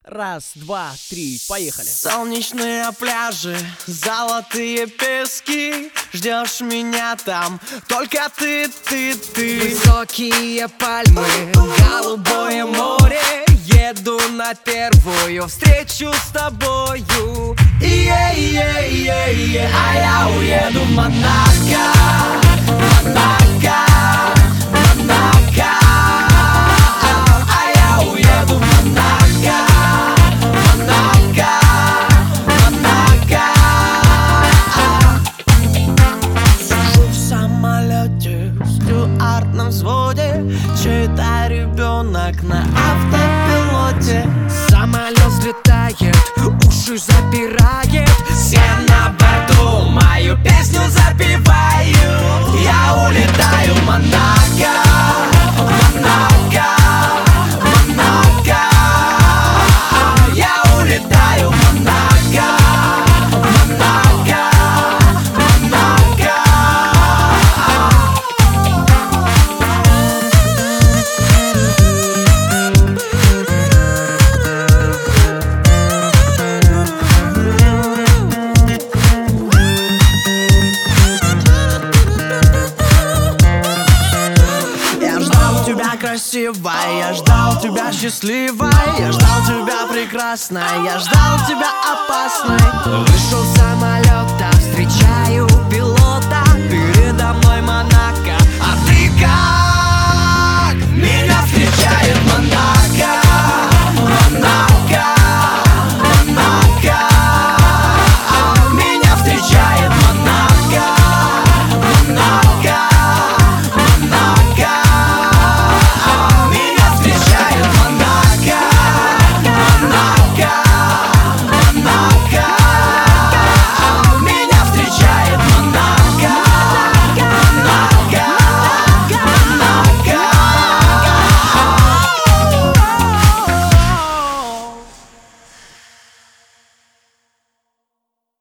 Раз, два, три, поехали. Солнечные пляжи, золотые пески, ждешь меня там, только ты. Высокие пальмы, голубое море, еду на первую встречу с тобою. А я уеду в Монако, Монако, Монако. А я уеду в Монако, Монако, Монако. Сижу в самолете, стюард на взводе, чей-то ребенок на автопилоте. Самолет взлетает, уши запирает, Все на борту мою песню запевают. Я улетаю в Монако, Монако, Монако. Я улетаю в Монако, Монако, Монако. Я ждал тебя красивой, я ждал тебя счастливой, я ждал тебя прекрасной, я ждал тебя опасной. вышел самолет.